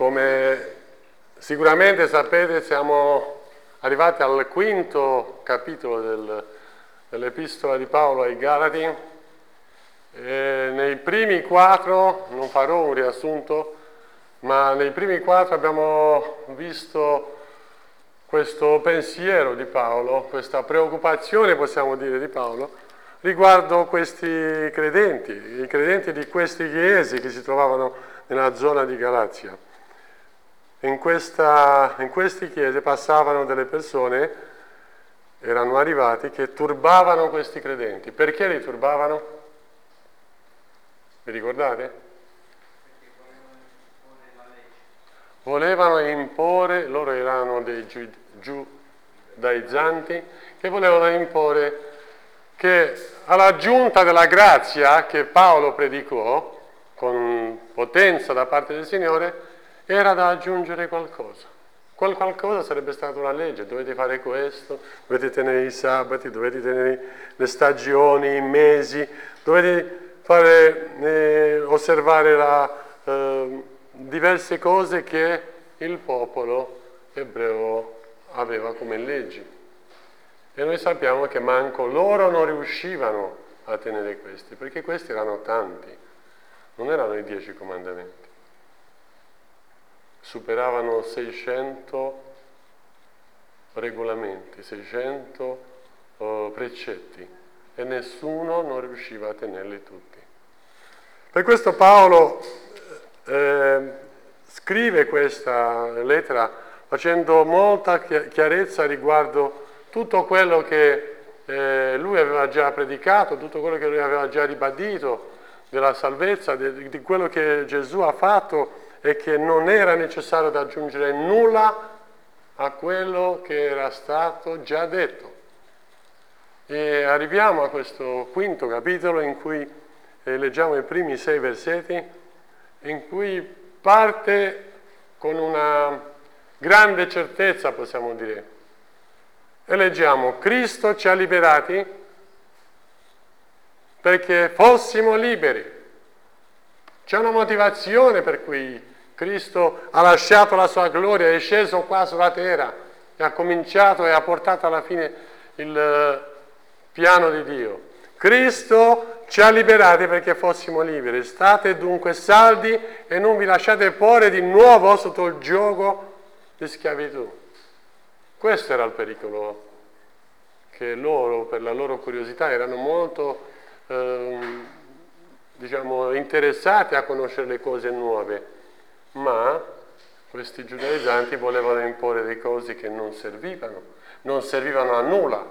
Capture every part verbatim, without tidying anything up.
Come sicuramente sapete, siamo arrivati al quinto capitolo del, dell'Epistola di Paolo ai Galati. E nei primi quattro, non farò un riassunto, ma nei primi quattro abbiamo visto questo pensiero di Paolo, questa preoccupazione, possiamo dire, di Paolo, riguardo questi credenti, i credenti di questi chiesi che si trovavano nella zona di Galazia. In, questa, in questi chiese passavano delle persone, erano arrivati, che turbavano questi credenti. Perché li turbavano? Vi ricordate? Volevano imporre, loro erano dei giudaizzanti, che volevano imporre che alla giunta della grazia che Paolo predicò con potenza da parte del Signore era da aggiungere qualcosa. Quel qualcosa sarebbe stata una legge: dovete fare questo, dovete tenere i sabati, dovete tenere le stagioni, i mesi, dovete fare, eh, osservare la, eh, diverse cose che il popolo ebreo aveva come leggi. E noi sappiamo che manco loro non riuscivano a tenere questi, perché questi erano tanti, non erano i dieci comandamenti. Superavano seicento regolamenti, seicento uh, precetti, e nessuno non riusciva a tenerli tutti. Per questo Paolo eh, scrive questa lettera facendo molta chiarezza riguardo tutto quello che eh, lui aveva già predicato, tutto quello che lui aveva già ribadito della salvezza, di, di quello che Gesù ha fatto, e che non era necessario ad aggiungere nulla a quello che era stato già detto. E arriviamo a questo quinto capitolo in cui eh, leggiamo i primi sei versetti, in cui parte con una grande certezza, possiamo dire. E leggiamo: Cristo ci ha liberati perché fossimo liberi. C'è una motivazione per cui Cristo ha lasciato la sua gloria, è sceso qua sulla terra e ha cominciato e ha portato alla fine il piano di Dio. Cristo ci ha liberati perché fossimo liberi. State dunque saldi e non vi lasciate porre di nuovo sotto il giogo di schiavitù. Questo era il pericolo, che loro, per la loro curiosità, erano molto ehm, diciamo interessati a conoscere le cose nuove. Ma questi giudaizzanti volevano imporre delle cose che non servivano, non servivano a nulla.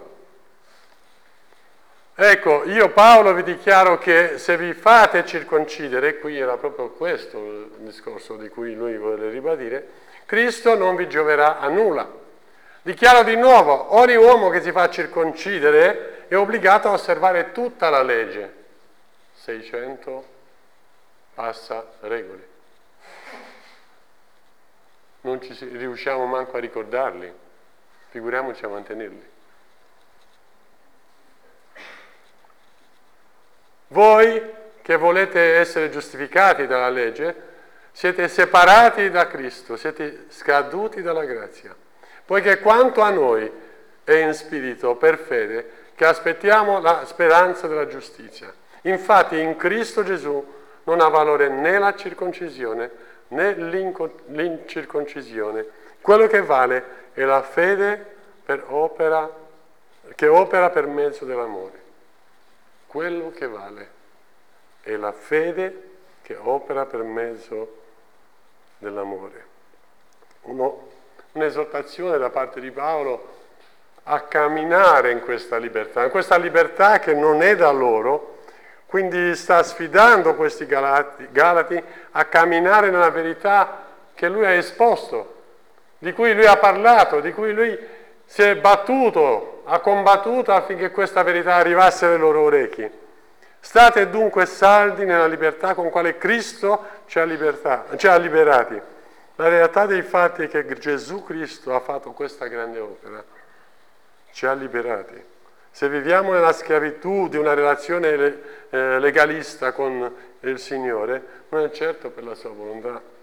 Ecco, io Paolo vi dichiaro che se vi fate circoncidere, qui era proprio questo il discorso di cui lui vuole ribadire, Cristo non vi gioverà a nulla. Dichiaro di nuovo, ogni uomo che si fa circoncidere è obbligato a osservare tutta la legge. seicento passa regole. Non ci riusciamo manco a ricordarli, figuriamoci a mantenerli. Voi che volete essere giustificati dalla legge, siete separati da Cristo, siete scaduti dalla grazia, poiché quanto a noi è in spirito per fede che aspettiamo la speranza della giustizia. Infatti in Cristo Gesù non ha valore né la circoncisione né l'incirconcisione. Quello che vale è la fede per opera, che opera per mezzo dell'amore. Quello che vale è la fede che opera per mezzo dell'amore. Uno, un'esortazione da parte di Paolo a camminare in questa libertà, in questa libertà che non è da loro. Quindi sta sfidando questi Galati, Galati a camminare nella verità che lui ha esposto, di cui lui ha parlato, di cui lui si è battuto, ha combattuto affinché questa verità arrivasse alle loro orecchie. State dunque saldi nella libertà con quale Cristo ci ha, libertà, ci ha liberati. La realtà dei fatti è che Gesù Cristo ha fatto questa grande opera, ci ha liberati. Se viviamo nella schiavitù di una relazione legalista con il Signore, non è certo per la sua volontà.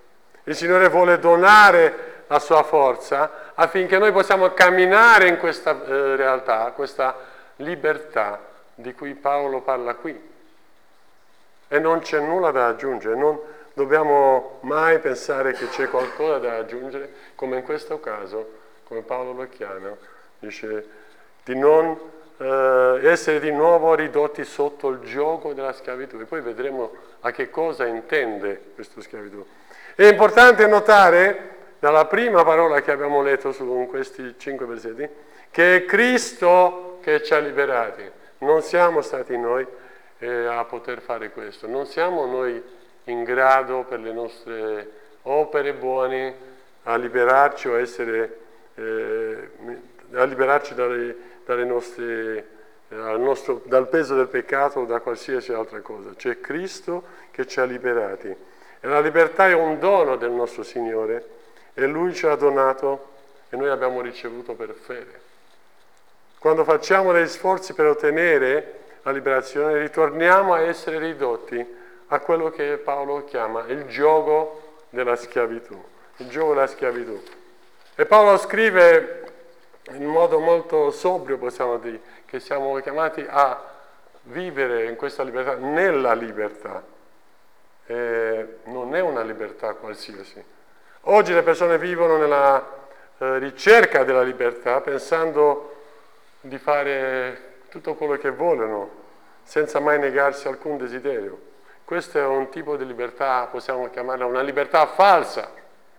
Il Signore vuole donare la sua forza affinché noi possiamo camminare in questa eh, realtà, questa libertà di cui Paolo parla qui. E non c'è nulla da aggiungere, non dobbiamo mai pensare che c'è qualcosa da aggiungere, come in questo caso, come Paolo lo chiama, dice di non eh, essere di nuovo ridotti sotto il giogo della schiavitù. E poi vedremo a che cosa intende questa schiavitù. È importante notare, dalla prima parola che abbiamo letto su questi cinque versetti, che è Cristo che ci ha liberati. Non siamo stati noi eh, a poter fare questo. Non siamo noi in grado per le nostre opere buone a liberarci o a essere, eh, a liberarci dalle, dalle nostre, dal, nostro, dal peso del peccato o da qualsiasi altra cosa. C'è Cristo che ci ha liberati. E la libertà è un dono del nostro Signore e Lui ci ha donato e noi abbiamo ricevuto per fede. Quando facciamo degli sforzi per ottenere la liberazione, ritorniamo a essere ridotti a quello che Paolo chiama il giogo della schiavitù. Il giogo della schiavitù. E Paolo scrive in modo molto sobrio, possiamo dire, che siamo chiamati a vivere in questa libertà, nella libertà. Eh, non è una libertà qualsiasi. Oggi le persone vivono nella eh, ricerca della libertà, pensando di fare tutto quello che vogliono, senza mai negarsi alcun desiderio. Questo è un tipo di libertà, possiamo chiamarla una libertà falsa,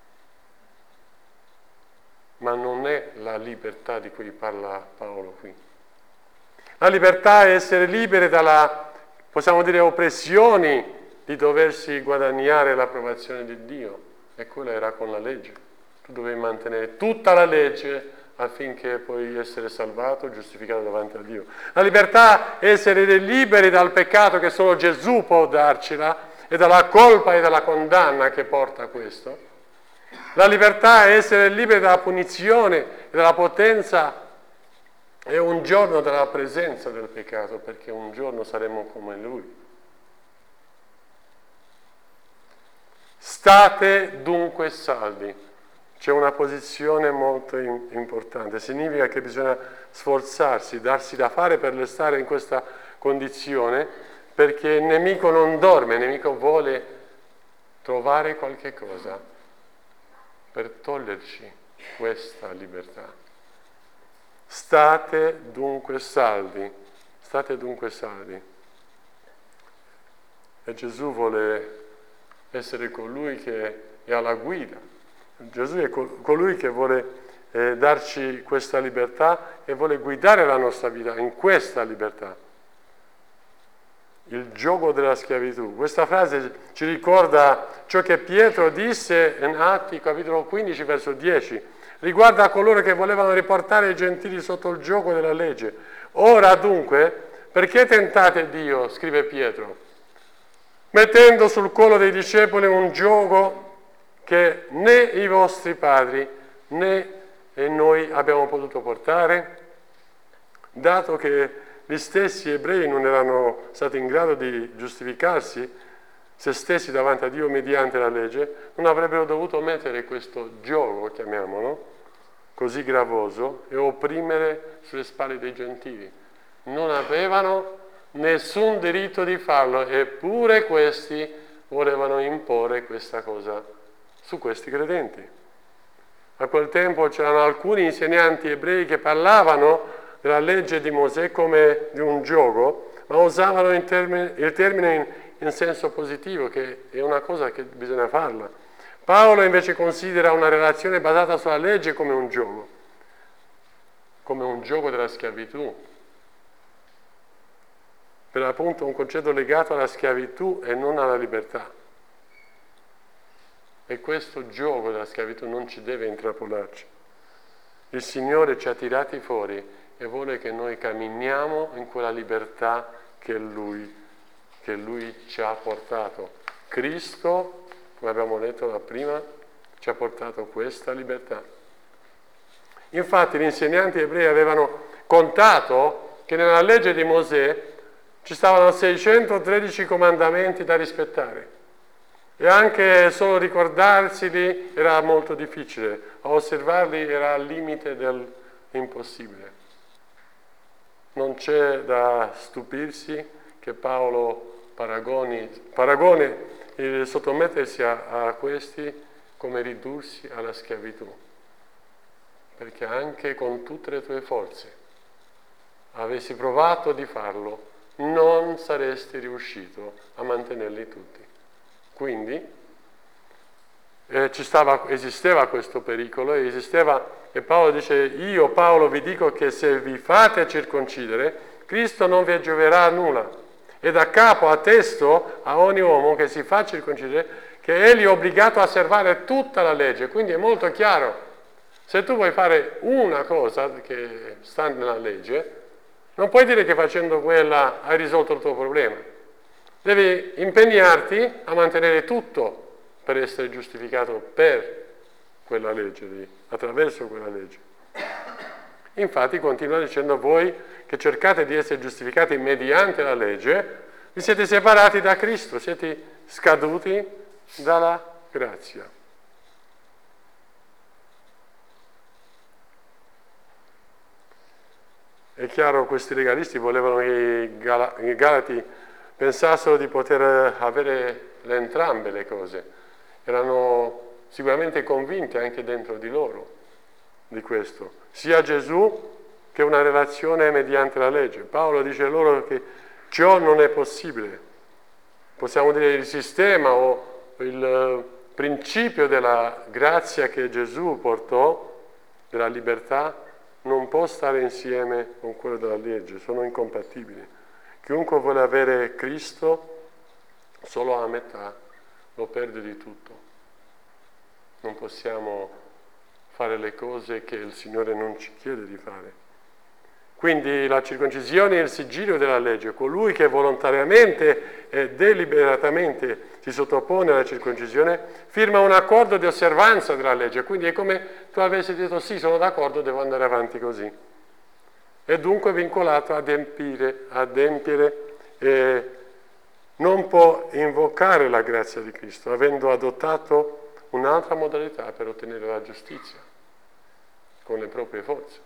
ma non è la libertà di cui parla Paolo qui. La libertà è essere liberi dalla, possiamo dire, oppressioni di doversi guadagnare l'approvazione di Dio, e quella era con la legge. Tu dovevi mantenere tutta la legge affinché puoi essere salvato, giustificato davanti a Dio. La libertà è essere liberi dal peccato che solo Gesù può darcela e dalla colpa e dalla condanna che porta a questo. La libertà è essere liberi dalla punizione e dalla potenza e un giorno dalla presenza del peccato, perché un giorno saremo come Lui. State dunque saldi. C'è una posizione molto importante. Significa che bisogna sforzarsi, darsi da fare per restare in questa condizione, perché il nemico non dorme, il nemico vuole trovare qualche cosa per toglierci questa libertà. State dunque saldi, state dunque saldi. E Gesù vuole essere colui che è alla guida. Gesù è colui che vuole eh, darci questa libertà e vuole guidare la nostra vita in questa libertà. Il giogo della schiavitù. Questa frase ci ricorda ciò che Pietro disse in Atti capitolo quindici verso dieci, riguardo a coloro che volevano riportare i gentili sotto il giogo della legge. Ora dunque, perché tentate Dio, scrive Pietro, mettendo sul collo dei discepoli un giogo che né i vostri padri né noi abbiamo potuto portare, dato che gli stessi ebrei non erano stati in grado di giustificarsi se stessi davanti a Dio mediante la legge, non avrebbero dovuto mettere questo giogo, chiamiamolo, così gravoso, e opprimere sulle spalle dei gentili. Non avevano nessun diritto di farlo, eppure questi volevano imporre questa cosa su questi credenti. A quel tempo c'erano alcuni insegnanti ebrei che parlavano della legge di Mosè come di un giogo, ma usavano il termine, il termine in, in senso positivo, che è una cosa che bisogna farla. Paolo invece considera una relazione basata sulla legge come un giogo, come un giogo della schiavitù, per appunto un concetto legato alla schiavitù e non alla libertà. E questo gioco della schiavitù non ci deve intrappolarci. Il Signore ci ha tirati fuori e vuole che noi camminiamo in quella libertà che Lui, che Lui ci ha portato. Cristo, come abbiamo letto da prima, ci ha portato questa libertà. Infatti gli insegnanti ebrei avevano contato che nella legge di Mosè ci stavano seicentotredici comandamenti da rispettare. E anche solo ricordarseli era molto difficile, a osservarli era al limite dell'impossibile. Non c'è da stupirsi che Paolo paragoni, paragone il sottomettersi a, a questi come ridursi alla schiavitù, perché anche con tutte le tue forze avessi provato di farlo, non saresti riuscito a mantenerli tutti. Quindi eh, ci stava, esisteva questo pericolo, e esisteva, e Paolo dice: io Paolo vi dico che se vi fate circoncidere, Cristo non vi gioverà a nulla, e da capo attesto a ogni uomo che si fa circoncidere che egli è obbligato a osservare tutta la legge. Quindi è molto chiaro, se tu vuoi fare una cosa che sta nella legge, non puoi dire che facendo quella hai risolto il tuo problema. Devi impegnarti a mantenere tutto per essere giustificato per quella legge, attraverso quella legge. Infatti continua dicendo: voi che cercate di essere giustificati mediante la legge, vi siete separati da Cristo, siete scaduti dalla grazia. È chiaro, questi legalisti volevano che i, Gal- i Galati pensassero di poter avere le entrambe le cose. Erano sicuramente convinti anche dentro di loro di questo, sia Gesù che una relazione mediante la legge. Paolo dice loro che ciò non è possibile. Possiamo dire il sistema o il principio della grazia che Gesù portò, della libertà, non può stare insieme con quello della legge, sono incompatibili. Chiunque vuole avere Cristo solo a metà lo perde di tutto. Non possiamo fare le cose che il Signore non ci chiede di fare. Quindi la circoncisione è il sigillo della legge. Colui che volontariamente e deliberatamente si sottopone alla circoncisione firma un accordo di osservanza della legge. Quindi è come tu avessi detto: sì, sono d'accordo, devo andare avanti così. È dunque vincolato ad adempiere, adempiere e non può invocare la grazia di Cristo, avendo adottato un'altra modalità per ottenere la giustizia, con le proprie forze.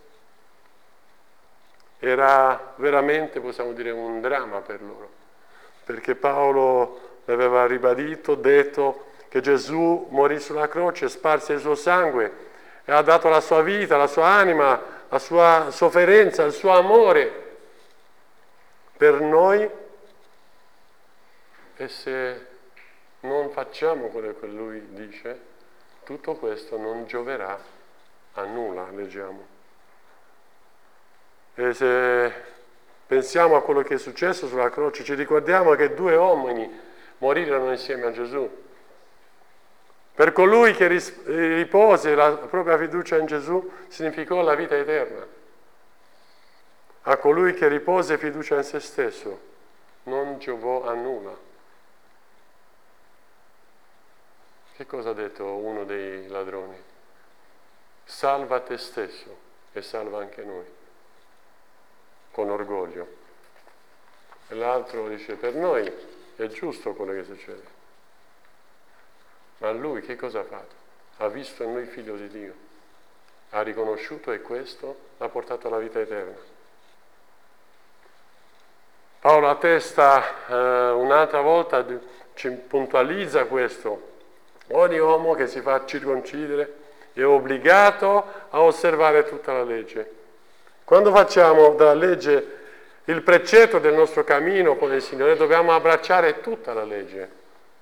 Era veramente, possiamo dire, un dramma per loro, perché Paolo aveva ribadito, detto che Gesù morì sulla croce, sparse il suo sangue e ha dato la sua vita, la sua anima, la sua sofferenza, il suo amore per noi, e se non facciamo quello che lui dice, tutto questo non gioverà a nulla, leggiamo. E se pensiamo a quello che è successo sulla croce, ci ricordiamo che due uomini morirono insieme a Gesù. Per colui che ripose la propria fiducia in Gesù significò la vita eterna. A colui che ripose fiducia in se stesso non giovò a nulla. Che cosa ha detto uno dei ladroni? Salva te stesso e salva anche noi, con orgoglio. E l'altro dice: per noi è giusto quello che succede. Ma lui che cosa ha fatto? Ha visto in noi figlio di Dio, ha riconosciuto, e questo l'ha portato alla vita eterna. Paolo attesta eh, un'altra volta, ci puntualizza questo: ogni uomo che si fa circoncidere è obbligato a osservare tutta la legge. Quando facciamo dalla legge il precetto del nostro cammino con il Signore, dobbiamo abbracciare tutta la legge.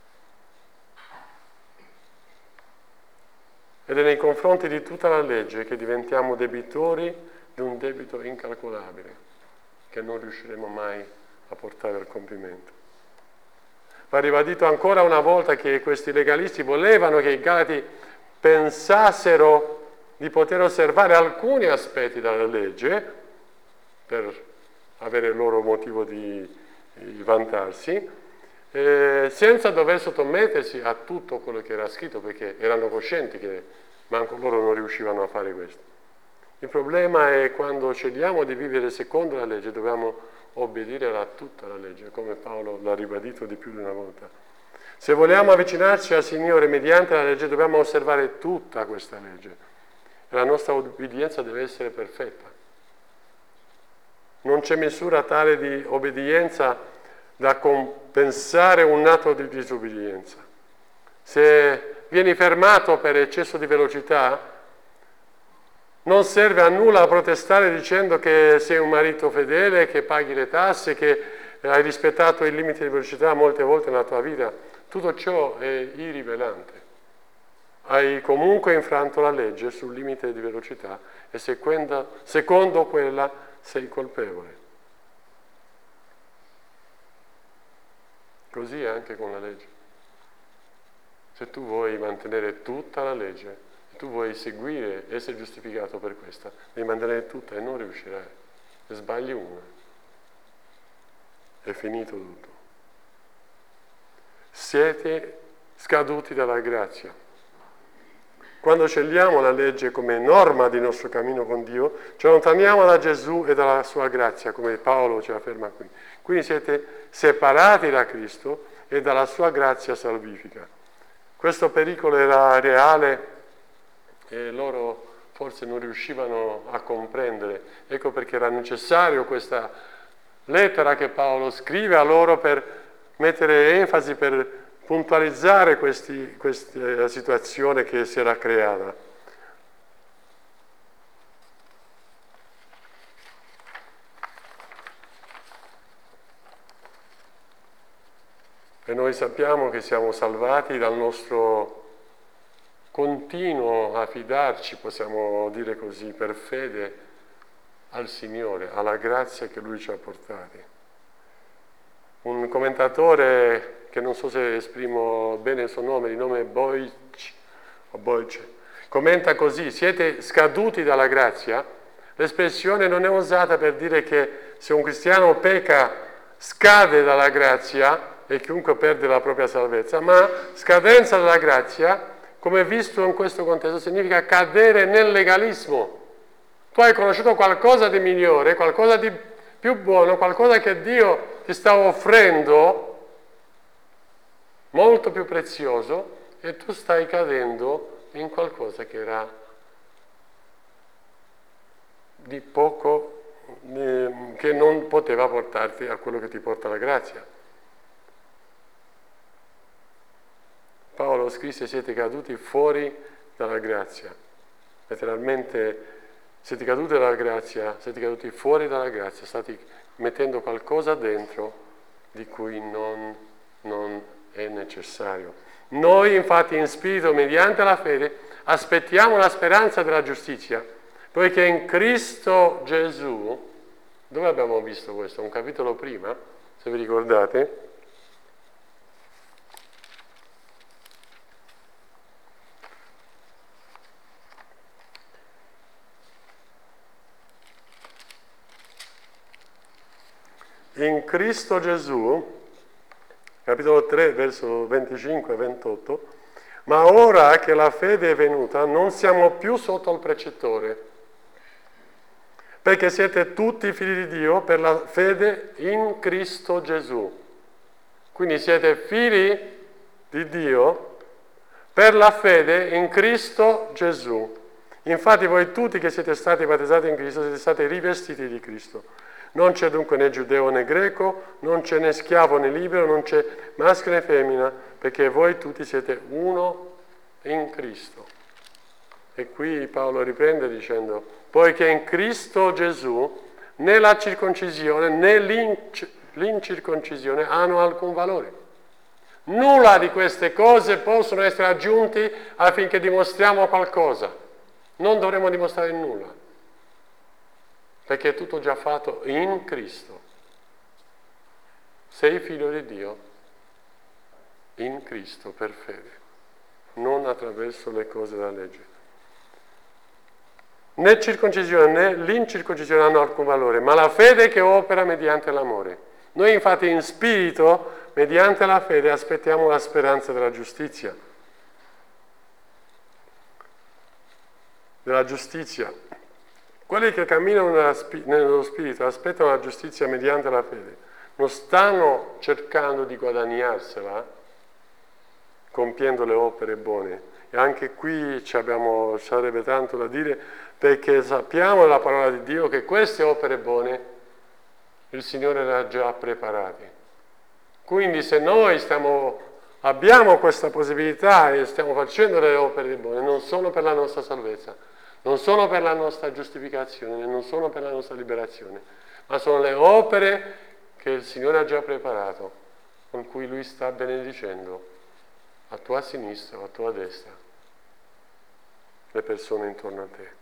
Ed è nei confronti di tutta la legge che diventiamo debitori di un debito incalcolabile, che non riusciremo mai a portare al compimento. Va ribadito ancora una volta che questi legalisti volevano che i Galati pensassero di poter osservare alcuni aspetti della legge per avere il loro motivo di, di vantarsi, eh, senza dover sottomettersi a tutto quello che era scritto, perché erano coscienti che manco loro non riuscivano a fare questo. Il problema è quando scegliamo di vivere secondo la legge, dobbiamo obbedire a tutta la legge, come Paolo l'ha ribadito di più di una volta. Se vogliamo avvicinarci al Signore mediante la legge, dobbiamo osservare tutta questa legge. E la nostra obbedienza deve essere perfetta. Non c'è misura tale di obbedienza da compensare un atto di disobbedienza. Se vieni fermato per eccesso di velocità, non serve a nulla protestare dicendo che sei un marito fedele, che paghi le tasse, che hai rispettato il limite di velocità molte volte nella tua vita. Tutto ciò è irrilevante. Hai comunque infranto la legge sul limite di velocità e secondo, secondo quella sei colpevole. Così è anche con la legge. Se tu vuoi mantenere tutta la legge, se tu vuoi seguire, essere giustificato per questa, devi mantenere tutta e non riuscirai. Se sbagli una, è finito tutto. Siete scaduti dalla grazia. Quando scegliamo la legge come norma del nostro cammino con Dio, ci allontaniamo da Gesù e dalla sua grazia, come Paolo ci afferma qui. Quindi siete separati da Cristo e dalla sua grazia salvifica. Questo pericolo era reale e loro forse non riuscivano a comprendere. Ecco perché era necessario questa lettera che Paolo scrive a loro per mettere enfasi, per puntualizzare questi, questa situazione che si era creata. E noi sappiamo che siamo salvati dal nostro continuo a fidarci, possiamo dire così, per fede al Signore, alla grazia che Lui ci ha portati. Un commentatore, che non so se esprimo bene il suo nome, di nome Boyce, o Boyce, commenta così: siete scaduti dalla grazia. L'espressione non è usata per dire che se un cristiano pecca scade dalla grazia e chiunque perde la propria salvezza, ma scadenza dalla grazia, come visto in questo contesto, significa cadere nel legalismo. Tu hai conosciuto qualcosa di migliore, qualcosa di più buono, qualcosa che Dio ti sta offrendo, molto più prezioso, e tu stai cadendo in qualcosa che era di poco, eh, che non poteva portarti a quello che ti porta la grazia. Paolo scrisse: siete caduti fuori dalla grazia. Letteralmente, siete caduti dalla grazia, siete caduti fuori dalla grazia, state mettendo qualcosa dentro di cui non, non è necessario. Noi infatti in spirito, mediante la fede, aspettiamo la speranza della giustizia, poiché in Cristo Gesù, dove abbiamo visto questo? Un capitolo prima, se vi ricordate, in Cristo Gesù, capitolo tre, verso venticinque e ventotto, ma ora che la fede è venuta, non siamo più sotto il precettore, perché siete tutti figli di Dio per la fede in Cristo Gesù. Quindi siete figli di Dio per la fede in Cristo Gesù. Infatti voi tutti che siete stati battezzati in Cristo siete stati rivestiti di Cristo. Non c'è dunque né giudeo né greco, non c'è né schiavo né libero, non c'è maschio né femmina, perché voi tutti siete uno in Cristo. E qui Paolo riprende dicendo: poiché in Cristo Gesù né la circoncisione né l'incirconcisione hanno alcun valore. Nulla di queste cose possono essere aggiunti affinché dimostriamo qualcosa. Non dovremo dimostrare nulla, perché è tutto già fatto in Cristo. Sei figlio di Dio in Cristo per fede, non attraverso le cose della legge. Né circoncisione né l'incirconcisione hanno alcun valore, ma la fede che opera mediante l'amore. Noi infatti in spirito, mediante la fede, aspettiamo la speranza della giustizia. Della giustizia. Quelli che camminano nello Spirito aspettano la giustizia mediante la fede. Non stanno cercando di guadagnarsela, compiendo le opere buone. E anche qui ci abbiamo, sarebbe tanto da dire, perché sappiamo nella parola di Dio che queste opere buone il Signore le ha già preparate. Quindi se noi stiamo, abbiamo questa possibilità e stiamo facendo le opere buone, non sono per la nostra salvezza, non sono per la nostra giustificazione, non sono per la nostra liberazione, ma sono le opere che il Signore ha già preparato, con cui Lui sta benedicendo a tua sinistra o a tua destra le persone intorno a te.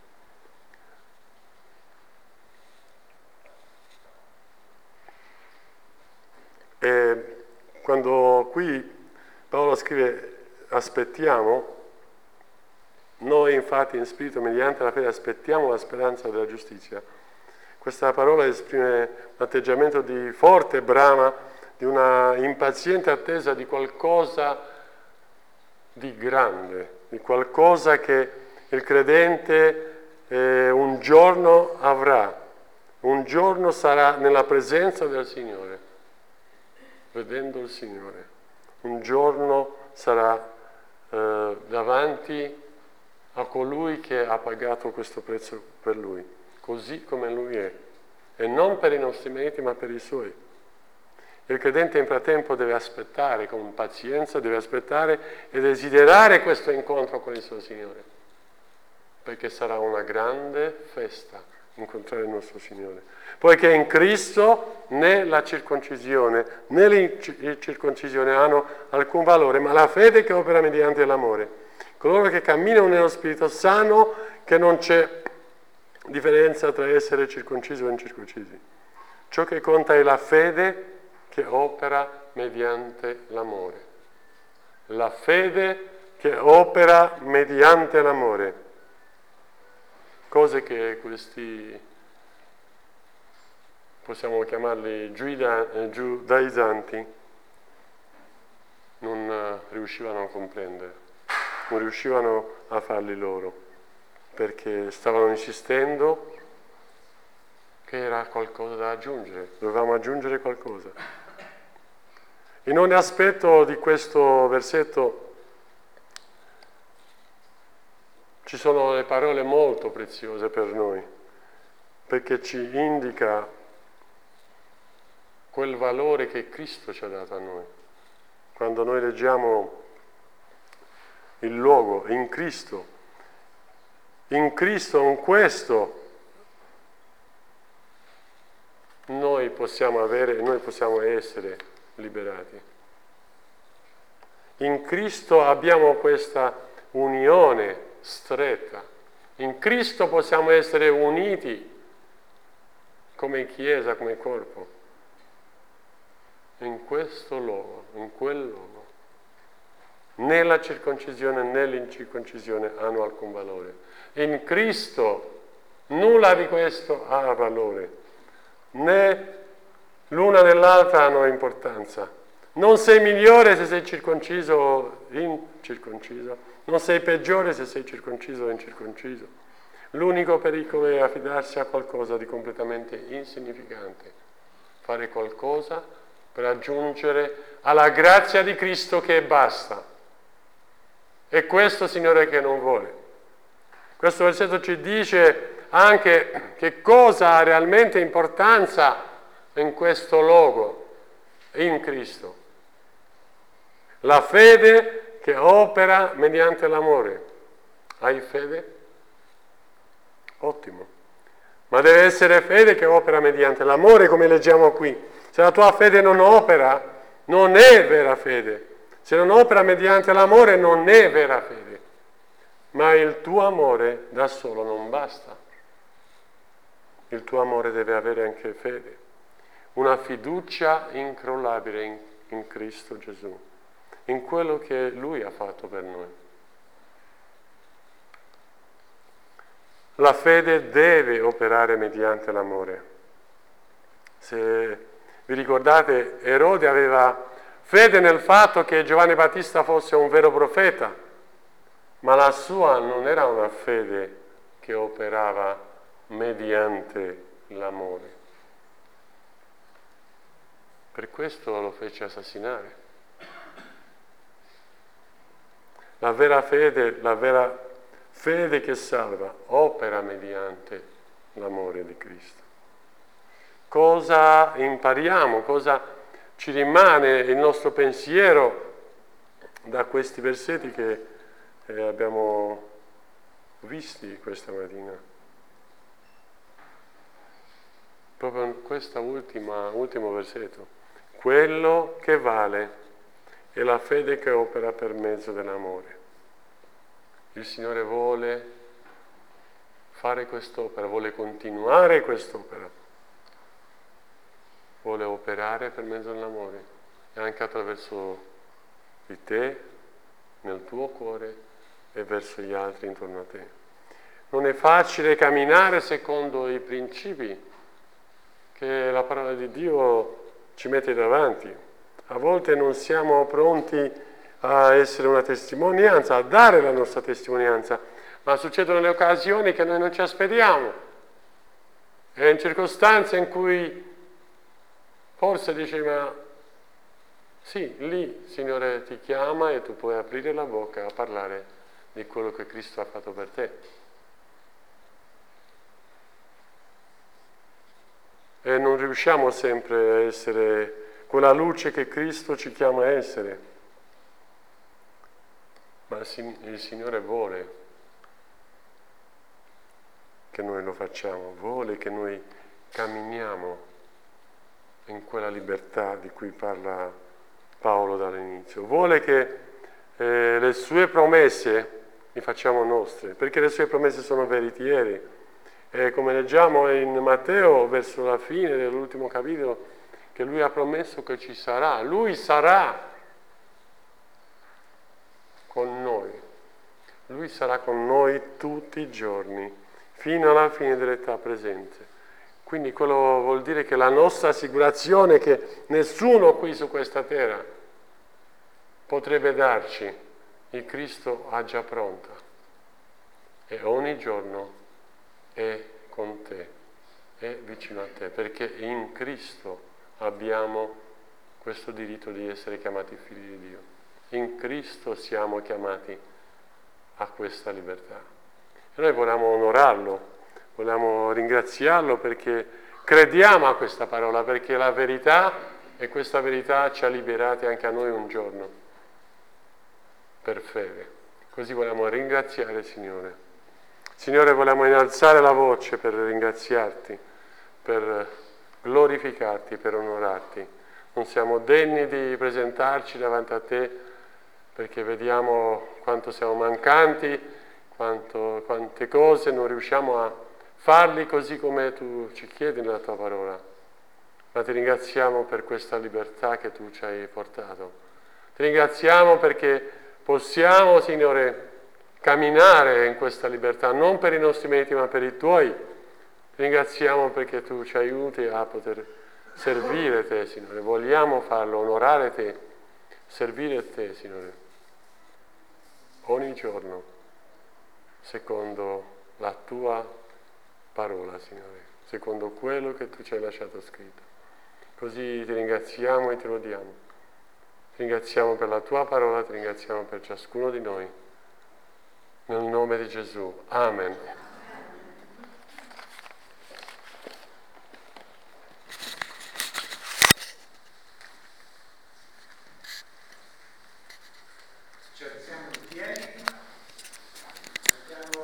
E quando qui Paolo scrive aspettiamo, noi infatti in spirito mediante la fede aspettiamo la speranza della giustizia. Questa parola esprime un atteggiamento di forte brama, di una impaziente attesa di qualcosa di grande, di qualcosa che il credente eh, un giorno avrà, un giorno sarà nella presenza del Signore, vedendo il Signore. Un giorno sarà eh, davanti a colui che ha pagato questo prezzo per lui, così come lui è, e non per i nostri meriti ma per i suoi. Il credente in frattempo deve aspettare con pazienza, deve aspettare e desiderare questo incontro con il suo Signore, perché sarà una grande festa incontrare il nostro Signore. Poiché in Cristo né la circoncisione né l'incirconcisione hanno alcun valore, ma la fede che opera mediante l'amore. Coloro che camminano nello Spirito sanno che non c'è differenza tra essere circoncisi o incirconcisi. Ciò che conta è la fede che opera mediante l'amore. La fede che opera mediante l'amore. Cose che questi, possiamo chiamarli giudaizzanti, non riuscivano a comprendere, non riuscivano a farli loro, perché stavano insistendo che era qualcosa da aggiungere, dovevamo aggiungere qualcosa. In ogni aspetto di questo versetto ci sono le parole molto preziose per noi, perché ci indica quel valore che Cristo ci ha dato a noi. Quando noi leggiamo il luogo in Cristo, in Cristo, in questo, noi possiamo avere, noi possiamo essere liberati. In Cristo abbiamo questa unione stretta. In Cristo possiamo essere uniti come Chiesa, come corpo. In questo luogo, in quel luogo. Né la circoncisione né l'incirconcisione hanno alcun valore. In Cristo nulla di questo ha valore. Né l'una né l'altra hanno importanza. Non sei migliore se sei circonciso o incirconciso. Non sei peggiore se sei circonciso o incirconciso. L'unico pericolo è affidarsi a qualcosa di completamente insignificante. Fare qualcosa per aggiungere alla grazia di Cristo che basta. E questo, Signore, che non vuole. Questo versetto ci dice anche che cosa ha realmente importanza in questo luogo, in Cristo. La fede che opera mediante l'amore. Hai fede? Ottimo. Ma deve essere fede che opera mediante l'amore, come leggiamo qui. Se la tua fede non opera, non è vera fede. Se non opera mediante l'amore, non è vera fede. Ma il tuo amore da solo non basta. Il tuo amore deve avere anche fede. Una fiducia incrollabile in, in Cristo Gesù. In quello che Lui ha fatto per noi. La fede deve operare mediante l'amore. Se vi ricordate, Erode aveva fede nel fatto che Giovanni Battista fosse un vero profeta, ma la sua non era una fede che operava mediante l'amore. Per questo lo fece assassinare. La vera fede, la vera fede che salva, opera mediante l'amore di Cristo. Cosa impariamo, cosa ci rimane il nostro pensiero da questi versetti che eh, abbiamo visti questa mattina? Proprio questo ultimo versetto. Quello che vale è la fede che opera per mezzo dell'amore. Il Signore vuole fare quest'opera, vuole continuare quest'opera, vuole operare per mezzo dell'amore e anche attraverso di te, nel tuo cuore e verso gli altri intorno a te. Non è facile camminare secondo i principi che la parola di Dio ci mette davanti. A volte non siamo pronti a essere una testimonianza, a dare la nostra testimonianza, ma succedono le occasioni che noi non ci aspettiamo. E in circostanze in cui forse dici, ma sì, lì il Signore ti chiama e tu puoi aprire la bocca a parlare di quello che Cristo ha fatto per te. E non riusciamo sempre a essere quella luce che Cristo ci chiama a essere, ma il Signore vuole che noi lo facciamo, vuole che noi camminiamo in quella libertà di cui parla Paolo dall'inizio, vuole che eh, le sue promesse li facciamo nostre, perché le sue promesse sono veritiere. E come leggiamo in Matteo, verso la fine dell'ultimo capitolo, che Lui ha promesso che ci sarà, Lui sarà con noi, Lui sarà con noi tutti i giorni, fino alla fine dell'età presente. Quindi quello vuol dire che la nostra assicurazione che nessuno qui su questa terra potrebbe darci, il Cristo ha già pronta e ogni giorno è con te, è vicino a te, perché in Cristo abbiamo questo diritto di essere chiamati figli di Dio. In Cristo siamo chiamati a questa libertà. E noi vogliamo onorarlo, vogliamo ringraziarlo perché crediamo a questa parola, perché la verità e questa verità ci ha liberati anche a noi un giorno, per fede. Così vogliamo ringraziare il Signore. Signore, vogliamo innalzare la voce per ringraziarti, per glorificarti, per onorarti. Non siamo degni di presentarci davanti a te perché vediamo quanto siamo mancanti, quanto, quante cose non riusciamo a farli così come tu ci chiedi nella tua parola. Ma ti ringraziamo per questa libertà che tu ci hai portato. Ti ringraziamo perché possiamo, Signore, camminare in questa libertà, non per i nostri meriti ma per i tuoi. Ti ringraziamo perché tu ci aiuti a poter servire te, Signore. Vogliamo farlo, onorare te, servire te, Signore, ogni giorno, secondo la tua parola, Signore, secondo quello che tu ci hai lasciato scritto. Così ti ringraziamo e ti lodiamo. Ti ringraziamo per la tua parola, ti ringraziamo per ciascuno di noi. Nel nome di Gesù. Amen. Cerchiamo